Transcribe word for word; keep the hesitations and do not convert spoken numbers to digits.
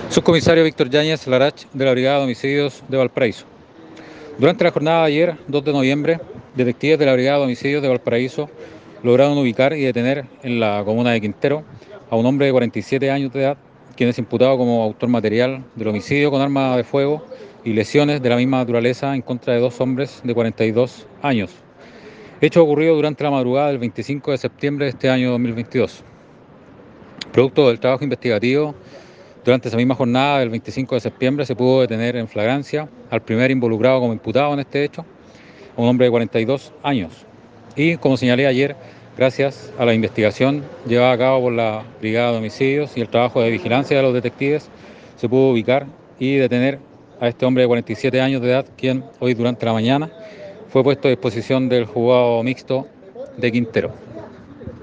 Subcomisario Víctor Yáñez Larach, de la Brigada de Homicidios de Valparaíso. Durante la jornada de ayer, dos de noviembre, detectives de la Brigada de Homicidios de Valparaíso lograron ubicar y detener en la comuna de Quintero a un hombre de cuarenta y siete años de edad, quien es imputado como autor material del homicidio con arma de fuego y lesiones de la misma naturaleza en contra de dos hombres de cuarenta y dos años. Hecho ocurrido durante la madrugada del veinticinco de septiembre de este año dos mil veintidós. Producto del trabajo investigativo, durante esa misma jornada del veinticinco de septiembre se pudo detener en flagrancia al primer involucrado como imputado en este hecho, un hombre de cuarenta y dos años. Y como señalé ayer, gracias a la investigación llevada a cabo por la Brigada de Homicidios y el trabajo de vigilancia de los detectives, se pudo ubicar y detener a este hombre de cuarenta y siete años de edad, quien hoy durante la mañana fue puesto a disposición del juzgado mixto de Quintero.